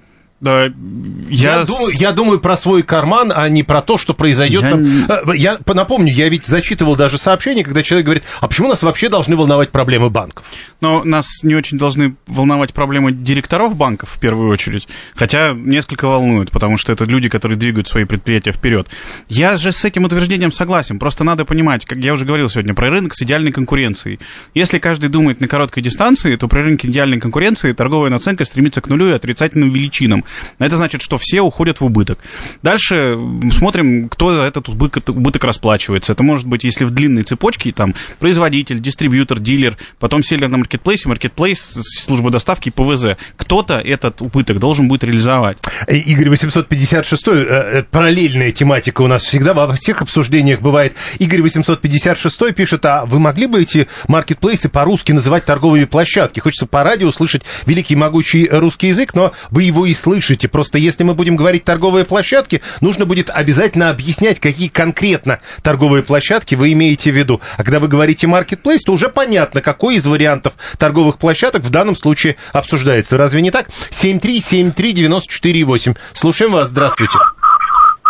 Да, я... Я, думаю, я думаю про свой карман, а не про то, что произойдет. Я... я напомню, я ведь зачитывал даже сообщение, когда человек говорит, а почему нас вообще должны волновать проблемы банков? Но нас не очень должны волновать проблемы директоров банков в первую очередь, хотя несколько волнуют, потому что это люди, которые двигают свои предприятия вперед. Я же с этим утверждением согласен, просто надо понимать, как я уже говорил сегодня, про рынок с идеальной конкуренцией. Если каждый думает на короткой дистанции, то при рынке идеальной конкуренции торговая наценка стремится к нулю и отрицательным величинам. Это значит, что все уходят в убыток. Дальше смотрим, кто за этот убыток, убыток расплачивается. Это может быть, если в длинной цепочке, там, производитель, дистрибьютор, дилер, потом селлер на маркетплейсе, маркетплейс, служба доставки, ПВЗ. Кто-то этот убыток должен будет реализовать. Игорь восемьсот пятьдесят шесть, параллельная тематика у нас всегда во всех обсуждениях бывает. Игорь восемьсот пятьдесят шесть пишет, а вы могли бы эти маркетплейсы по-русски называть торговыми площадками? Хочется по радио услышать великий могучий русский язык, но вы его и слышите. Просто если мы будем говорить торговые площадки, нужно будет обязательно объяснять, какие конкретно торговые площадки вы имеете в виду. А когда вы говорите маркетплейс, то уже понятно, какой из вариантов торговых площадок в данном случае обсуждается. Разве не так? семь три семь три девять четыре восемь. Слушаем вас. Здравствуйте.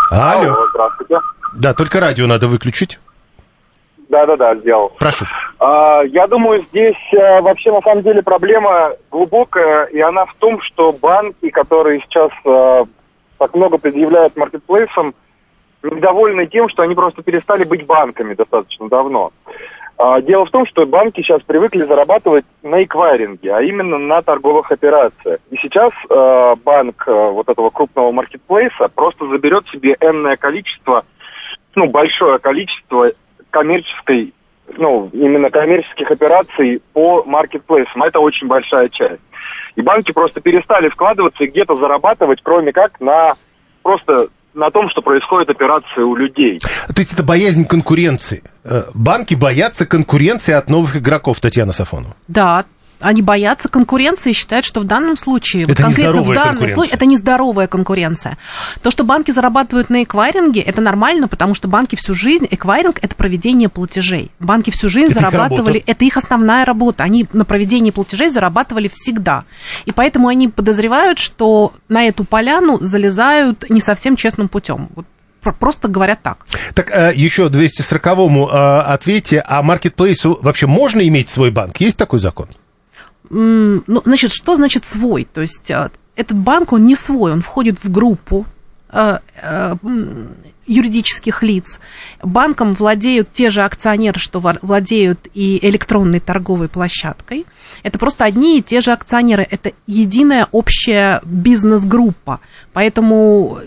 Алло. Алло, здравствуйте. Да, только радио надо выключить. Да-да-да, сделал. Прошу. А, я думаю, здесь а, вообще на самом деле проблема глубокая, и она в том, что банки, которые сейчас а, так много предъявляют маркетплейсам, недовольны тем, что они просто перестали быть банками достаточно давно. А, дело в том, что банки сейчас привыкли зарабатывать на эквайринге, а именно на торговых операциях. И сейчас а, банк а, вот этого крупного маркетплейса просто заберет себе энное количество, ну, большое количество коммерческой, ну, именно коммерческих операций по маркетплейсам. Это очень большая часть. И банки просто перестали вкладываться и где-то зарабатывать, кроме как на просто на том, что происходят операции у людей. То есть это боязнь конкуренции. Банки боятся конкуренции от новых игроков, Татьяна Сафонова. Да. Они боятся конкуренции и считают, что в данном случае, это конкретно в данном случае, это нездоровая конкуренция. То, что банки зарабатывают на эквайринге, это нормально, потому что банки всю жизнь, эквайринг – это проведение платежей. Банки всю жизнь это зарабатывали, это их основная работа. Они на проведении платежей зарабатывали всегда. И поэтому они подозревают, что на эту поляну залезают не совсем честным путем. Вот. Просто говорят так. Так, еще двести сороковому ответе, а маркетплейсу вообще можно иметь свой банк? Есть такой закон? Ну, значит, что значит свой? То есть этот банк, он не свой, он входит в группу э, э, юридических лиц. Банком владеют те же акционеры, что владеют и электронной торговой площадкой. Это просто одни и те же акционеры. Это единая общая бизнес-группа. Поэтому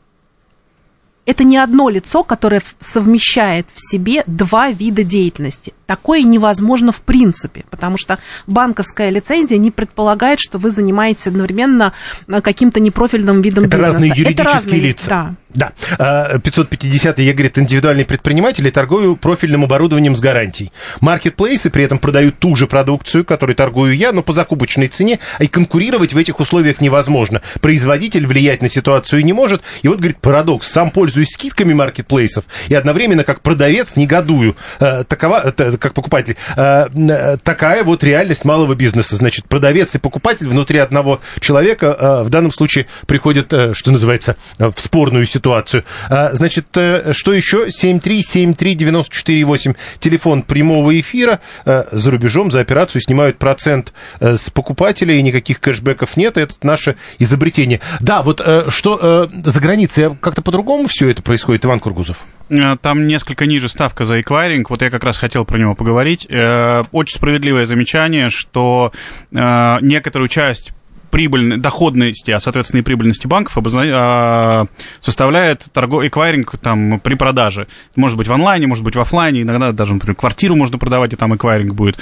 это не одно лицо, которое совмещает в себе два вида деятельности. Такое невозможно в принципе, потому что банковская лицензия не предполагает, что вы занимаетесь одновременно каким-то непрофильным видом это бизнеса. Разные юридические это разные лица. Да. Да. пятьсот пятидесятый, я, говорит, индивидуальный предприниматель и торгую профильным оборудованием с гарантией. Маркетплейсы при этом продают ту же продукцию, которой торгую я, но по закупочной цене, и конкурировать в этих условиях невозможно. Производитель влиять на ситуацию не может. И вот, говорит, парадокс. Сам пользуюсь скидками маркетплейсов и одновременно как продавец негодую. Такова, как покупатель. Такая вот реальность малого бизнеса. Значит, продавец и покупатель внутри одного человека в данном случае приходят, что называется, в спорную ситуацию. Значит, что еще? семь три семь три девять четыре восемь. Телефон прямого эфира. За рубежом за операцию снимают процент с покупателя, и никаких кэшбэков нет. Это наше изобретение. Да, вот что за границей как-то по-другому все это происходит, Иван Кургузов? Там несколько ниже ставка за эквайринг. Вот я как раз хотел про него поговорить. Очень справедливое замечание, что некоторую часть прибыльной, доходности, а, соответственно, и прибыльности банков обозна... составляет торгов... эквайринг там, при продаже. Может быть в онлайне, может быть в офлайне, иногда даже, например, квартиру можно продавать, и там эквайринг будет,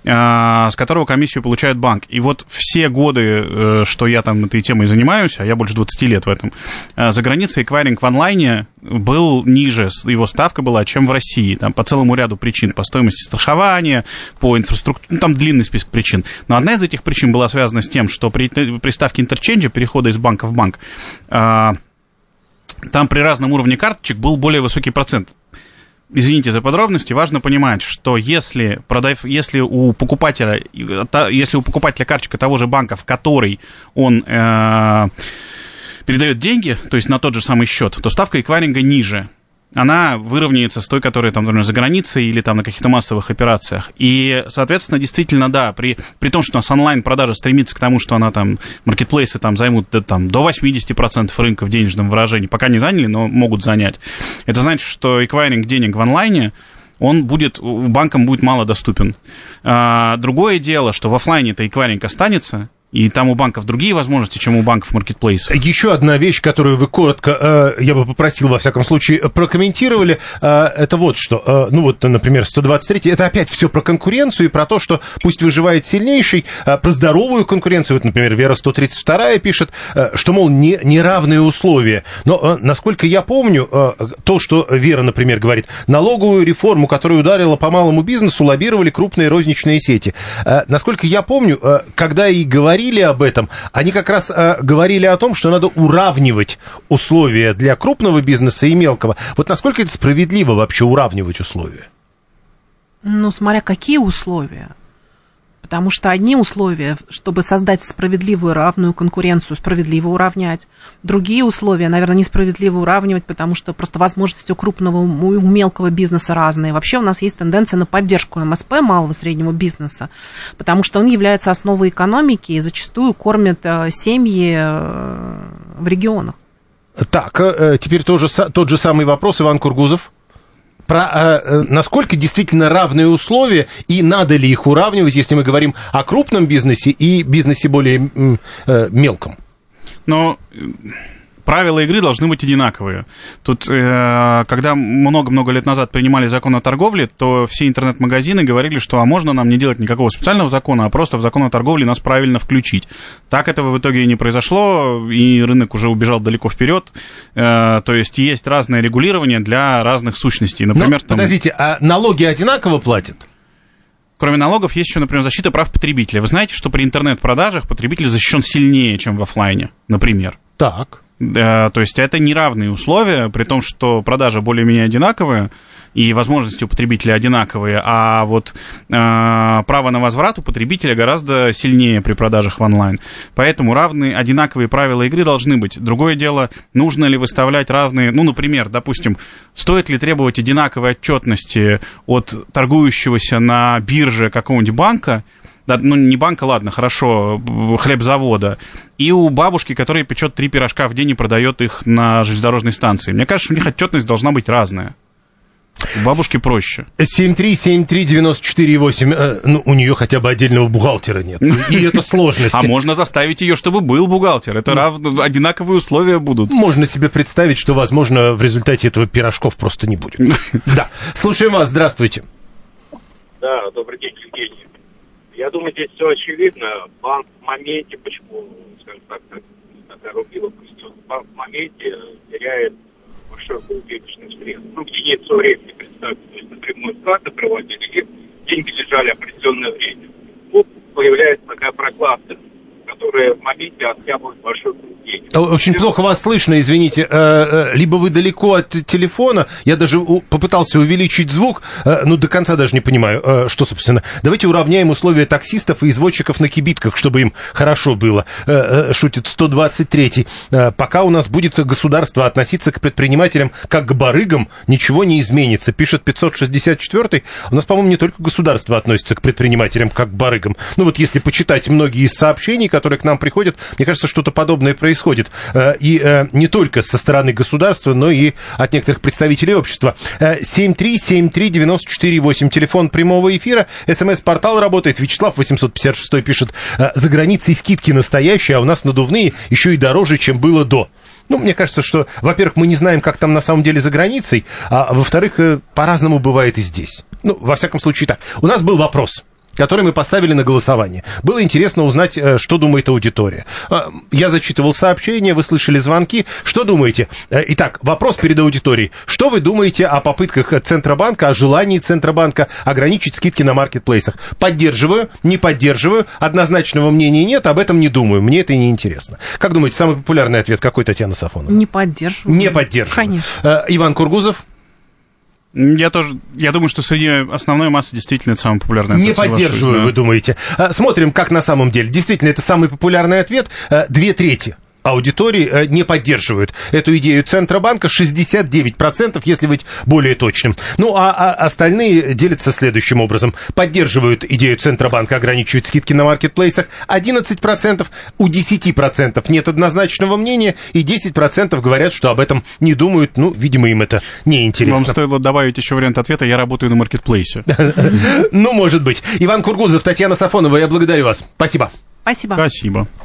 с которого комиссию получает банк. И вот все годы, что я там этой темой занимаюсь, а я больше двадцать лет в этом, за границей эквайринг в онлайне был ниже, его ставка была, чем в России, там, по целому ряду причин, по стоимости страхования, по инфраструктуре, ну, там длинный список причин. Но одна из этих причин была связана с тем, что при, при ставке интерченджа, перехода из банка в банк, а, там при разном уровне карточек был более высокий процент. Извините за подробности, важно понимать, что если, продав, если, у покупателя, если у покупателя карточка того же банка, в который он э, передает деньги, то есть на тот же самый счет, то ставка эквайринга ниже. Она выровняется с той, которая там, например, за границей или там на каких-то массовых операциях. И, соответственно, действительно, да, при, при том, что у нас онлайн-продажа стремится к тому, что она там, маркетплейсы там займут да, там, до восемьдесят процентов рынка в денежном выражении, пока не заняли, но могут занять. Это значит, что эквайринг денег в онлайне, он будет, банкам будет мало доступен. А, другое дело, что в офлайне-то эквайринг останется, и там у банков другие возможности, чем у банков маркетплейсов. Еще одна вещь, которую вы коротко, э, я бы попросил, во всяком случае, прокомментировали, э, это вот что. Э, ну вот, например, сто двадцать три, это опять все про конкуренцию и про то, что пусть выживает сильнейший, э, про здоровую конкуренцию. Вот, например, Вера сто тридцать два пишет, э, что, мол, не, неравные условия. Но, э, насколько я помню, э, то, что Вера, например, говорит, налоговую реформу, которая ударила по малому бизнесу, лоббировали крупные розничные сети. Э, насколько я помню, э, когда и говорили об этом, они как раз э, говорили о том, что надо уравнивать условия для крупного бизнеса и мелкого. Вот насколько это справедливо вообще уравнивать условия? Ну, смотря какие условия. Потому что одни условия, чтобы создать справедливую равную конкуренцию, справедливо уравнять. Другие условия, наверное, несправедливо уравнивать, потому что просто возможности у крупного, у мелкого бизнеса разные. Вообще у нас есть тенденция на поддержку эм эс пэ, малого и среднего бизнеса, потому что он является основой экономики и зачастую кормит семьи в регионах. Так, теперь тоже, тот же самый вопрос, Иван Кургузов. Про э, насколько действительно равные условия и надо ли их уравнивать, если мы говорим о крупном бизнесе и бизнесе более э, мелком? Но правила игры должны быть одинаковые. Тут, э, когда много-много лет назад принимали закон о торговле, то все интернет-магазины говорили, что а можно нам не делать никакого специального закона, а просто в закон о торговле нас правильно включить. Так этого в итоге и не произошло, и рынок уже убежал далеко вперед. Э, то есть есть разное регулирование для разных сущностей. Например, Но, там... Подождите, а налоги одинаково платят? Кроме налогов, есть еще, например, защита прав потребителя. Вы знаете, что при интернет-продажах потребитель защищен сильнее, чем в офлайне, например? Так. То есть это неравные условия, при том, что продажи более-менее одинаковые, и возможности у потребителя одинаковые, а вот э, право на возврат у потребителя гораздо сильнее при продажах в онлайн. Поэтому равные, одинаковые правила игры должны быть. Другое дело, нужно ли выставлять разные, ну, например, допустим, стоит ли требовать одинаковой отчетности от торгующегося на бирже какого-нибудь банка, да, ну, не банка, ладно, хорошо, хлебзавода, и у бабушки, которая печет три пирожка в день и продает их на железнодорожной станции. Мне кажется, у них отчетность должна быть разная. У бабушки проще. семь три семь три девять четыре восемь. Э, ну, у нее хотя бы отдельного бухгалтера нет. И это сложность. А можно заставить ее, чтобы был бухгалтер. Это равно, одинаковые условия будут. Можно себе представить, что, возможно, в результате этого пирожков просто не будет. Да. Слушаем вас. Здравствуйте. Да, добрый день, Евгений. Я думаю, здесь все очевидно. Банк в моменте, почему, скажем так, такая рубила пустила, банк в моменте теряет большой пул денежных средств. Ну, в единицу времени, представьте, то есть напрямую с карты проводили, и деньги лежали определенное время. Тут появляется такая прокладка, которая в моменте оттягивает большой пул денег. Очень плохо вас слышно, извините. Либо вы далеко от телефона, я даже попытался увеличить звук, ну, до конца даже не понимаю, что, собственно. Давайте уравняем условия таксистов и извозчиков на кибитках, чтобы им хорошо было, шутит сто двадцать третий. Пока у нас будет государство относиться к предпринимателям как к барыгам, ничего не изменится, пишет пятьсот шестьдесят четвёртый. У нас, по-моему, не только государство относится к предпринимателям как к барыгам. Ну, вот если почитать многие из сообщений, которые к нам приходят, мне кажется, что-то подобное происходит. И не только со стороны государства, но и от некоторых представителей общества. семь три семь три девять четыре восемь, телефон прямого эфира, СМС-портал работает. Вячеслав восемьсот пятьдесят шесть пишет: за границей скидки настоящие, а у нас надувные еще и дороже, чем было до. Ну, мне кажется, что, во-первых, мы не знаем, как там на самом деле за границей, а во-вторых, по-разному бывает и здесь. Ну, во всяком случае, так. У нас был вопрос, который мы поставили на голосование. Было интересно узнать, что думает аудитория. Я зачитывал сообщения, вы слышали звонки. Что думаете? Итак, вопрос перед аудиторией. Что вы думаете о попытках Центробанка, о желании Центробанка ограничить скидки на маркетплейсах? Поддерживаю, не поддерживаю, однозначного мнения нет, об этом не думаю. Мне это и не интересно. Как думаете, самый популярный ответ какой, Татьяна Сафонова? Не поддерживаю. Не поддерживаю. Конечно. Иван Кургузов? Я тоже, я думаю, что среди основной массы действительно это самый популярный ответ. Не поддерживаю, да. Вы думаете. Смотрим, как на самом деле. Действительно, это самый популярный ответ. Две трети аудитории не поддерживают эту идею Центробанка, шестьдесят девять процентов, если быть более точным. Ну, а, а остальные делятся следующим образом. Поддерживают идею Центробанка ограничивать скидки на маркетплейсах одиннадцать процентов, у десять процентов нет однозначного мнения, и десять процентов говорят, что об этом не думают. Ну, видимо, им это неинтересно. Вам стоило добавить еще вариант ответа: я работаю на маркетплейсе. Ну, может быть. Иван Кургузов, Татьяна Сафонова, я благодарю вас. Спасибо. Спасибо. Спасибо.